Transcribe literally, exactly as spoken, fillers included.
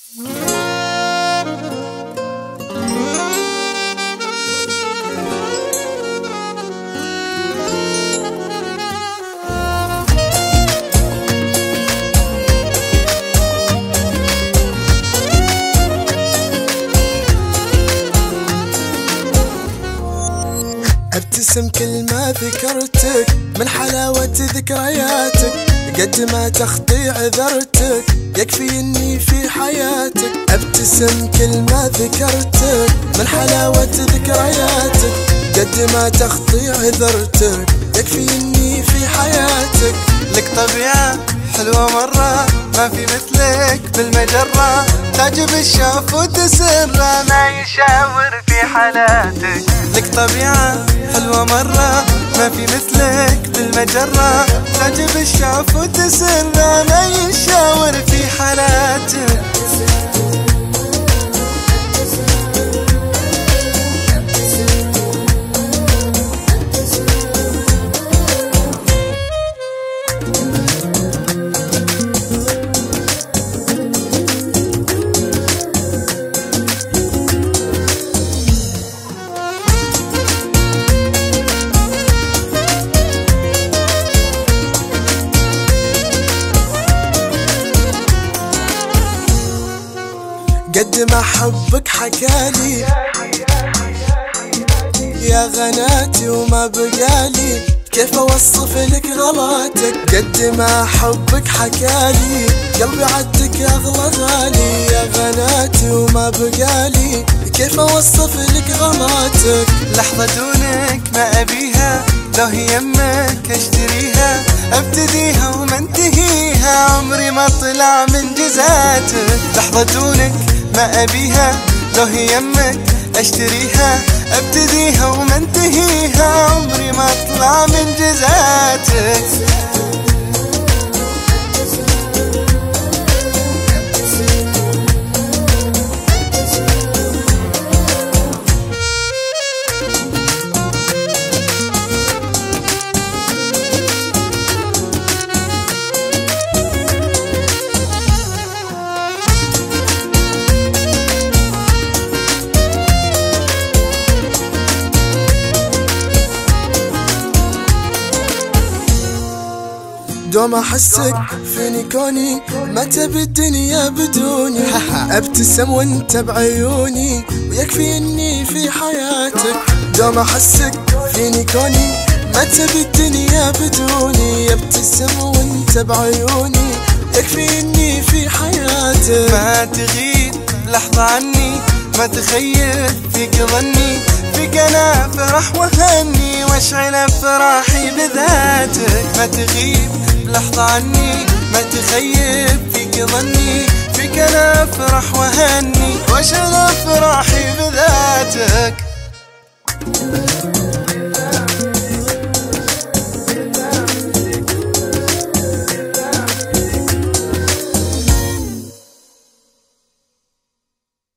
ابتسم كل ما ذكرتك من حلاوة ذكرياتك، قد ما تخطي عذرتك يكفي اني في حياتك. ابتسم كل ما ذكرتك من حلاوة ذكرياتك، قد ما تخطي عذرتك يكفي اني في حياتك. لك طبيعة حلوة مرة ما في مثلك بالمجرة، تعجب الشوف وتسر ما يشاور في حالاتك. لك طبيعة حلوة مرة ما في مثلك بالمجرة، تعجب الشوف وتسر ما يشاور في حالاتك. قد ما حبك حكالي يا غناتي وما بقالي كيف اوصف لك غلاتك. قد ما حبك حكالي قلبي عدك اغلى غالي يا غناتي وما بقالي كيف اوصف لك غلاتك. لحظة دونك ما ابيها لو هي يمك اشتريها، ابتديها وما انتهيها عمري ما طلع من جزاتك. لحظة دونك ما ابيها لو هي يمك اشتريها، ابتديها وما انتهيها عمري ما اطلع من جزاتك. دوم احسك فيني كوني ما تبي الدنيا بدوني. ابتسم وانت بعيوني ويكفي اني في حياتك. دوم احسك فيني كوني ما تبي الدنيا بدوني. ابتسم وانت بعيوني يكفي اني في حياتك. ما تغيب لحظة عني ما تخيل فيك ظني، فيك انا افرح وهني واشعل افراحي بذاتك. ما تغيب لحظة عني ما تخيب فيك ظني، فيك انا افرح وهني واشعل افراحي بذاتك.